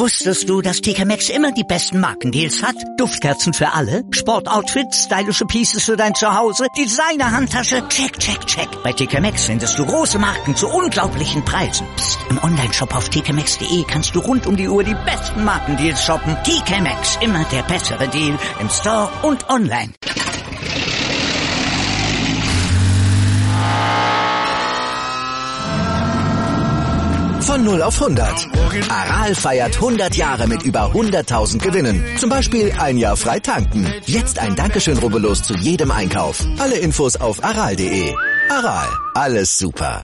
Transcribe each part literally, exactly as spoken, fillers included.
Wusstest du, dass T K Maxx immer die besten Markendeals hat? Duftkerzen für alle, Sportoutfits, stylische Pieces für dein Zuhause, Designer-Handtasche, check, check, check. Bei T K Maxx findest du große Marken zu unglaublichen Preisen. Psst. Im Onlineshop auf t k maxx punkt d e kannst du rund um die Uhr die besten Markendeals shoppen. T K Maxx, immer der bessere Deal im Store und online. Von null auf hundert. Aral feiert hundert Jahre mit über hunderttausend Gewinnen. Zum Beispiel ein Jahr frei tanken. Jetzt ein Dankeschön, rubbellos zu jedem Einkauf. Alle Infos auf aral punkt de. Aral, alles super.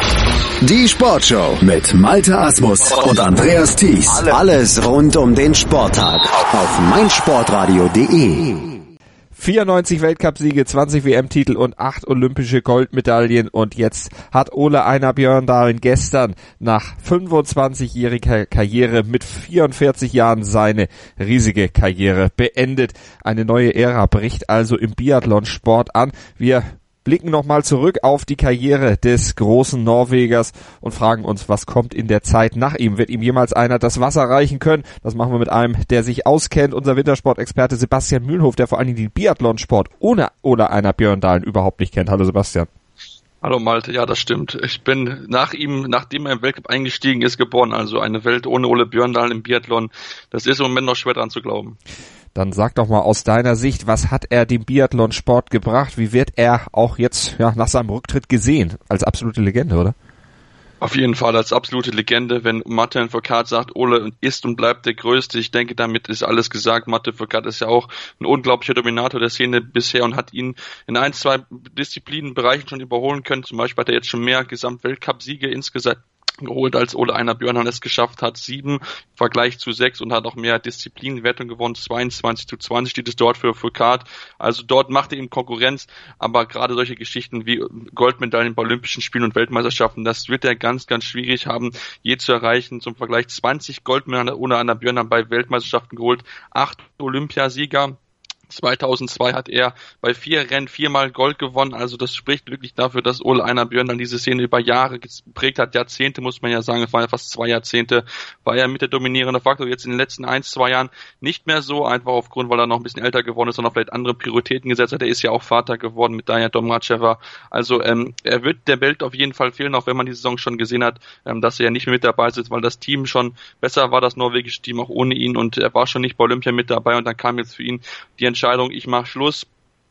Die Sportshow mit Malte Asmus und Andreas Thies. Alles rund um den Sporttag auf meinsportradio punkt de. vierundneunzig Weltcupsiege, zwanzig W M-Titel und acht olympische Goldmedaillen. Und jetzt hat Ole Einar Bjørndalen gestern nach fünfundzwanzigjähriger Karriere mit vierundvierzig Jahren seine riesige Karriere beendet. Eine neue Ära bricht also im Biathlonsport an. Wir blicken nochmal zurück auf die Karriere des großen Norwegers und fragen uns, was kommt in der Zeit nach ihm? Wird ihm jemals einer das Wasser reichen können? Das machen wir mit einem, der sich auskennt, unser Wintersportexperte Sebastian Mühlenhof, der vor allen Dingen den Biathlonsport ohne Ole Einar Bjørndalen überhaupt nicht kennt. Hallo Sebastian. Hallo Malte, ja, das stimmt. Ich bin nach ihm, nachdem er im Weltcup eingestiegen ist, geboren. Also eine Welt ohne Ole Bjørndalen im Biathlon. Das ist im Moment noch schwer dran zu glauben. Dann sag doch mal aus deiner Sicht, was hat er dem Biathlonsport gebracht? Wie wird er auch jetzt ja nach seinem Rücktritt gesehen? Als absolute Legende, oder? Auf jeden Fall als absolute Legende, wenn Martin Fourcade sagt, Ole ist und bleibt der Größte. Ich denke, damit ist alles gesagt. Martin Fourcade ist ja auch ein unglaublicher Dominator der Szene bisher und hat ihn in ein, zwei Disziplinenbereichen schon überholen können. Zum Beispiel hat er jetzt schon mehr Gesamtweltcup-Siege insgesamt geholt, als Ole Einar Bjørndalen es geschafft hat, sieben im Vergleich zu sechs, und hat auch mehr Disziplinenwertung gewonnen, zweiundzwanzig zu zwanzig steht es dort für Fourcade, also dort macht er ihm Konkurrenz, aber gerade solche Geschichten wie Goldmedaillen bei Olympischen Spielen und Weltmeisterschaften, das wird er ganz, ganz schwierig haben, je zu erreichen. Zum Vergleich zwanzig Goldmedaillen Ole Einar Bjørndalen bei Weltmeisterschaften geholt, acht Olympiasieger. zweitausendzwei hat er bei vier Rennen viermal Gold gewonnen, also das spricht wirklich dafür, dass Ole Einar Bjørndalen diese Szene über Jahre geprägt hat, Jahrzehnte muss man ja sagen, es waren ja fast zwei Jahrzehnte, war er mit der dominierende Faktor, jetzt in den letzten ein, zwei Jahren nicht mehr so, einfach aufgrund, weil er noch ein bisschen älter geworden ist, sondern vielleicht andere Prioritäten gesetzt hat, er ist ja auch Vater geworden mit Danja Domracheva, also ähm, er wird der Welt auf jeden Fall fehlen, auch wenn man die Saison schon gesehen hat, ähm, dass er ja nicht mehr mit dabei sitzt, weil das Team schon besser war, das norwegische Team auch ohne ihn, und er war schon nicht bei Olympia mit dabei, und dann kam jetzt für ihn die Entscheidung, ich mache Schluss.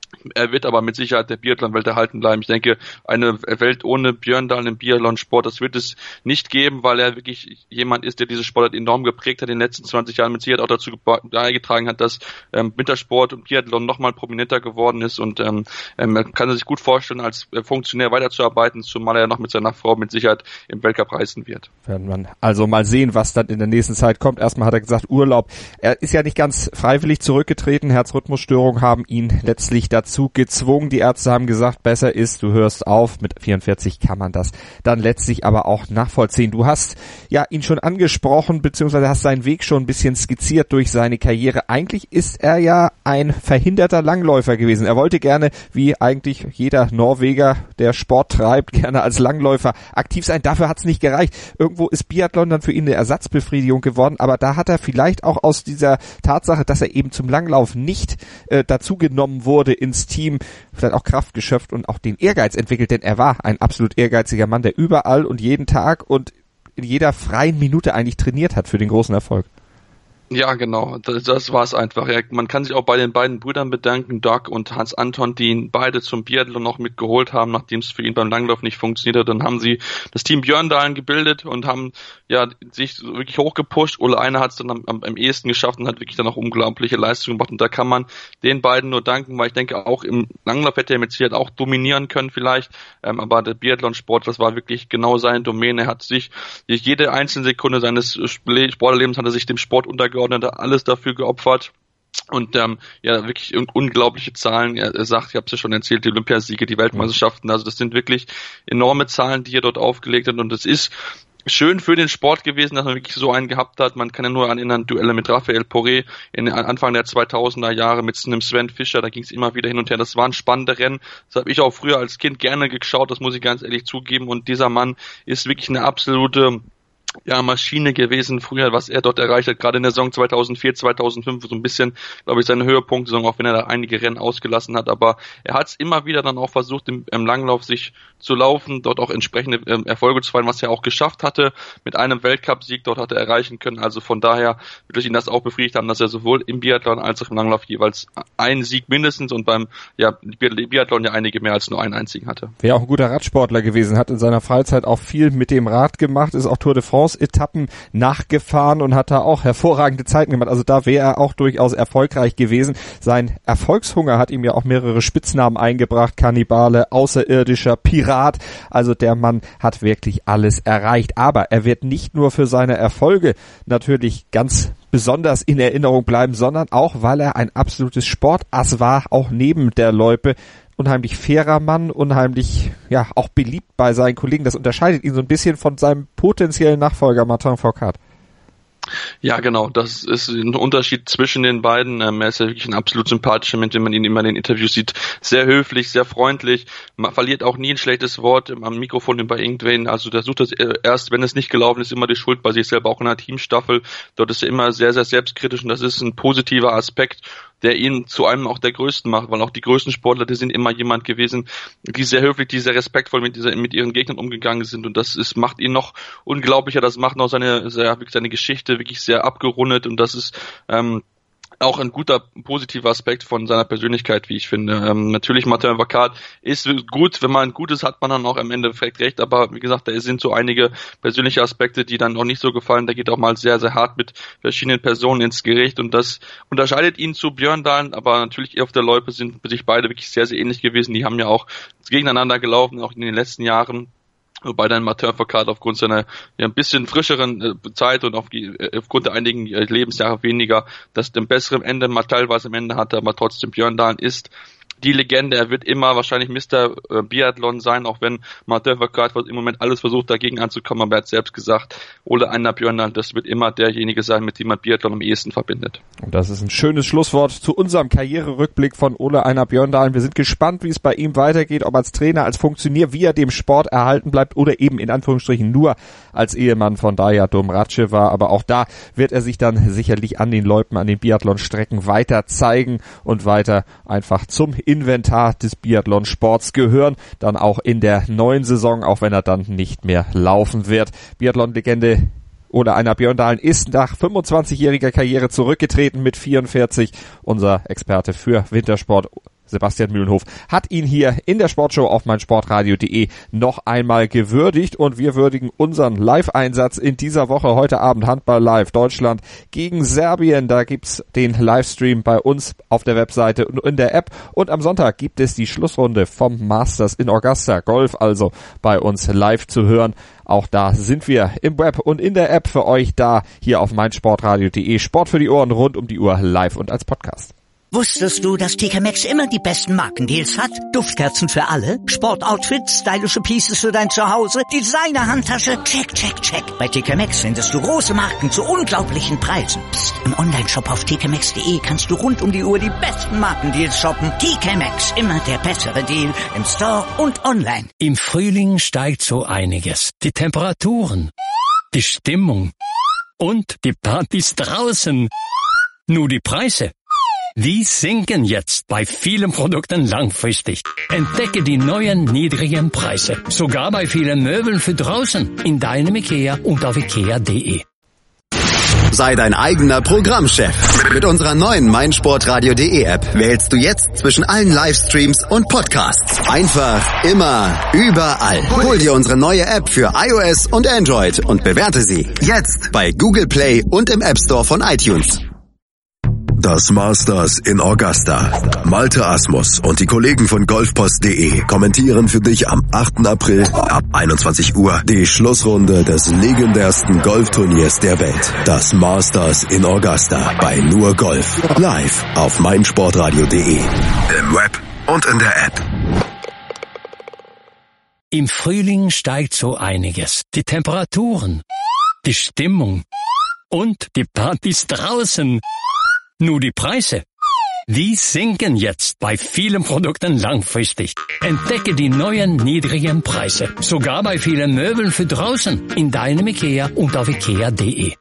Er wird aber mit Sicherheit der Biathlon-Welt erhalten bleiben. Ich denke, eine Welt ohne Bjørndalen im Biathlon-Sport, das wird es nicht geben, weil er wirklich jemand ist, der diese Sportart enorm geprägt hat, in den letzten zwanzig Jahren mit Sicherheit auch dazu beigetragen hat, dass ähm, Wintersport und Biathlon nochmal prominenter geworden ist, und ähm, man kann sich gut vorstellen, als Funktionär weiterzuarbeiten, zumal er noch mit seiner Frau mit Sicherheit im Weltcup reisen wird. Werden wir also mal sehen, was dann in der nächsten Zeit kommt. Erstmal hat er gesagt, Urlaub. Er ist ja nicht ganz freiwillig zurückgetreten. Herzrhythmusstörungen haben ihn letztlich da dazu gezwungen. Die Ärzte haben gesagt, besser ist, du hörst auf. Mit vierundvierzig kann man das dann letztlich aber auch nachvollziehen. Du hast ja ihn schon angesprochen, beziehungsweise hast seinen Weg schon ein bisschen skizziert durch seine Karriere. Eigentlich ist er ja ein verhinderter Langläufer gewesen. Er wollte gerne, wie eigentlich jeder Norweger, der Sport treibt, gerne als Langläufer aktiv sein. Dafür hat es nicht gereicht. Irgendwo ist Biathlon dann für ihn eine Ersatzbefriedigung geworden, aber da hat er vielleicht auch aus dieser Tatsache, dass er eben zum Langlauf nicht äh, dazugenommen wurde ins Team, vielleicht auch Kraft geschöpft und auch den Ehrgeiz entwickelt, denn er war ein absolut ehrgeiziger Mann, der überall und jeden Tag und in jeder freien Minute eigentlich trainiert hat für den großen Erfolg. Ja, genau, das, das war es einfach. Ja, man kann sich auch bei den beiden Brüdern bedanken, Doug und Hans Anton, die ihn beide zum Biathlon noch mitgeholt haben, nachdem es für ihn beim Langlauf nicht funktioniert hat. Dann haben sie das Team Bjørndalen gebildet und haben ja sich wirklich hochgepusht. Ole Einar hat es dann am, am, am ehesten geschafft und hat wirklich dann auch unglaubliche Leistungen gemacht. Und da kann man den beiden nur danken, weil ich denke, auch im Langlauf hätte er mit Sicherheit auch dominieren können vielleicht. Ähm, aber der Biathlon-Sport, das war wirklich genau seine Domäne. Er hat sich jede einzelne Sekunde seines Sportlebens hat er sich dem Sport untergeordnet, alles dafür geopfert. Und ähm, ja, wirklich unglaubliche Zahlen. Er, er sagt, ich habe es ja schon erzählt, die Olympiasiege, die Weltmeisterschaften, also das sind wirklich enorme Zahlen, die er dort aufgelegt hat. Und es ist schön für den Sport gewesen, dass man wirklich so einen gehabt hat. Man kann ja nur erinnern, Duelle mit Raphael Poré in Anfang der zweitausender Jahre mit einem Sven Fischer, da ging es immer wieder hin und her. Das waren spannende Rennen. Das habe ich auch früher als Kind gerne geschaut, das muss ich ganz ehrlich zugeben. Und dieser Mann ist wirklich eine absolute ja, Maschine gewesen früher, was er dort erreicht hat, gerade in der Saison zweitausendvier, zweitausendfünf, so ein bisschen, glaube ich, seine Höhepunktsaison, auch wenn er da einige Rennen ausgelassen hat, aber er hat es immer wieder dann auch versucht, im, im Langlauf sich zu laufen, dort auch entsprechende ähm, Erfolge zu feiern, was er auch geschafft hatte, mit einem Weltcupsieg dort hat er erreichen können, also von daher würde ich ihn das auch befriedigt haben, dass er sowohl im Biathlon als auch im Langlauf jeweils einen Sieg mindestens und beim ja, Biathlon ja einige mehr als nur einen einzigen hatte. Wäre auch ein guter Radsportler gewesen, hat in seiner Freizeit auch viel mit dem Rad gemacht, ist auch Tour de France Etappen nachgefahren und hat da auch hervorragende Zeiten gemacht. Also da wäre er auch durchaus erfolgreich gewesen. Sein Erfolgshunger hat ihm ja auch mehrere Spitznamen eingebracht. Kannibale, Außerirdischer, Pirat. Also der Mann hat wirklich alles erreicht. Aber er wird nicht nur für seine Erfolge natürlich ganz besonders in Erinnerung bleiben, sondern auch, weil er ein absolutes Sportass war, auch neben der Loipe. Unheimlich fairer Mann, unheimlich, ja, auch beliebt bei seinen Kollegen. Das unterscheidet ihn so ein bisschen von seinem potenziellen Nachfolger Martin Fourcade. Ja, genau, das ist ein Unterschied zwischen den beiden. Ähm, er ist ja wirklich ein absolut sympathischer Mensch, wenn man ihn immer in den Interviews sieht. Sehr höflich, sehr freundlich, man verliert auch nie ein schlechtes Wort am Mikrofon bei irgendwen. Also der sucht das erst, wenn es nicht gelaufen ist, immer die Schuld bei sich selber, auch in einer Teamstaffel. Dort ist er immer sehr, sehr selbstkritisch und das ist ein positiver Aspekt, der ihn zu einem auch der Größten macht, weil auch die größten Sportler, die sind immer jemand gewesen, die sehr höflich, die sehr respektvoll mit dieser, mit ihren Gegnern umgegangen sind und das ist, macht ihn noch unglaublicher, das macht noch seine, sehr, seine Geschichte wirklich sehr abgerundet und das ist, ähm, auch ein guter, positiver Aspekt von seiner Persönlichkeit, wie ich finde. Ähm, natürlich, Martin Fourcade ist gut, wenn man ein Gutes hat, man dann auch am Endeffekt recht, aber wie gesagt, da sind so einige persönliche Aspekte, die dann auch nicht so gefallen. Da geht auch mal sehr, sehr hart mit verschiedenen Personen ins Gericht und das unterscheidet ihn zu Björn Dahl, aber natürlich auf der Loipe sind sich beide wirklich sehr, sehr ähnlich gewesen. Die haben ja auch gegeneinander gelaufen, auch in den letzten Jahren. Wobei dann Martin Fourcade aufgrund seiner ja, ein bisschen frischeren äh, Zeit und auf die, äh, aufgrund der einigen äh, Lebensjahre weniger, das dem besseren Ende mal teilweise am Ende hatte, aber trotzdem Björn Dahl ist die Legende. Er wird immer wahrscheinlich Mister Äh, Biathlon sein, auch wenn Martin Fourcade im Moment alles versucht, dagegen anzukommen, aber er hat selbst gesagt, Ole Einar Björn Dahl, das wird immer derjenige sein, mit dem man Biathlon am ehesten verbindet. Und das ist ein schönes Schlusswort zu unserem Karriererückblick von Ole Einar Björn Dahl. Wir sind gespannt, wie es bei ihm weitergeht, ob als Trainer, als Funktionär, wie er dem Sport erhalten bleibt oder eben in Anführungsstrichen nur als Ehemann von Darja Domracheva. Aber auch da wird er sich dann sicherlich an den Loipen, an den Biathlonstrecken weiter zeigen und weiter einfach zum Inventar des Biathlonsports gehören, dann auch in der neuen Saison, auch wenn er dann nicht mehr laufen wird. Biathlon-Legende Ole Einar Björn Dahl ist nach fünfundzwanzigjähriger Karriere zurückgetreten mit vierundvierzig. Unser Experte für Wintersport Sebastian Mühlenhof hat ihn hier in der Sportshow auf meinsportradio punkt de noch einmal gewürdigt und wir würdigen unseren Live-Einsatz in dieser Woche. Heute Abend Handball live Deutschland gegen Serbien. Da gibt's den Livestream bei uns auf der Webseite und in der App und am Sonntag gibt es die Schlussrunde vom Masters in Augusta. Golf also bei uns live zu hören. Auch da sind wir im Web und in der App für euch da hier auf meinsportradio punkt de. Sport für die Ohren rund um die Uhr live und als Podcast. Wusstest du, dass T K Maxx immer die besten Markendeals hat? Duftkerzen für alle, Sportoutfits, stylische Pieces für dein Zuhause, Designer-Handtasche, check, check, check. Bei T K Maxx findest du große Marken zu unglaublichen Preisen. Psst. Im Onlineshop auf t k maxx punkt de kannst du rund um die Uhr die besten Markendeals shoppen. T K Maxx, immer der bessere Deal im Store und online. Im Frühling steigt so einiges. Die Temperaturen, die Stimmung und die Partys draußen. Nur die Preise. Die sinken jetzt bei vielen Produkten langfristig. Entdecke die neuen niedrigen Preise. Sogar bei vielen Möbeln für draußen. In deinem Ikea und auf ikea punkt de. Sei dein eigener Programmchef. Mit unserer neuen meinsportradio punkt de App wählst du jetzt zwischen allen Livestreams und Podcasts. Einfach, immer, überall. Hol dir unsere neue App für iOS und Android und bewerte sie jetzt bei Google Play und im App Store von iTunes. Das Masters in Augusta. Malte Asmus und die Kollegen von golfpost punkt de kommentieren für dich am achten April ab einundzwanzig Uhr die Schlussrunde des legendärsten Golfturniers der Welt. Das Masters in Augusta bei Nur Golf. Live auf meinsportradio punkt de. Im Web und in der App. Im Frühling steigt so einiges. Die Temperaturen, die Stimmung und die Partys draußen. Nur die Preise. Die sinken jetzt bei vielen Produkten langfristig. Entdecke die neuen niedrigen Preise. Sogar bei vielen Möbeln für draußen. In deinem IKEA und auf ikea punkt de.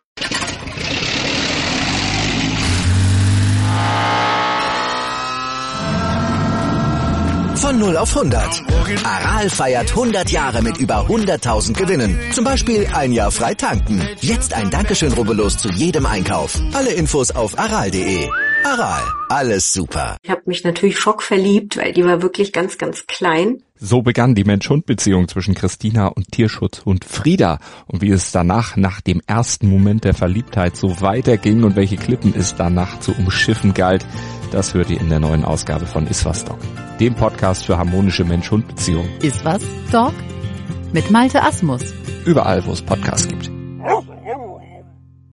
Von null auf hundert. Aral feiert hundert Jahre mit über hunderttausend Gewinnen. Zum Beispiel ein Jahr frei tanken. Jetzt ein Dankeschön, rubbellos zu jedem Einkauf. Alle Infos auf aral punkt de. Aral, alles super. Ich habe mich natürlich schockverliebt, weil die war wirklich ganz, ganz klein. So begann die Mensch-Hund-Beziehung zwischen Christina und Tierschutzhund Frieda. Und wie es danach, nach dem ersten Moment der Verliebtheit, so weiterging und welche Klippen es danach zu umschiffen galt, das hört ihr in der neuen Ausgabe von Iswas Dog, dem Podcast für harmonische Mensch-Hund-Beziehungen. Iswas Dog mit Malte Asmus. Überall, wo es Podcasts gibt.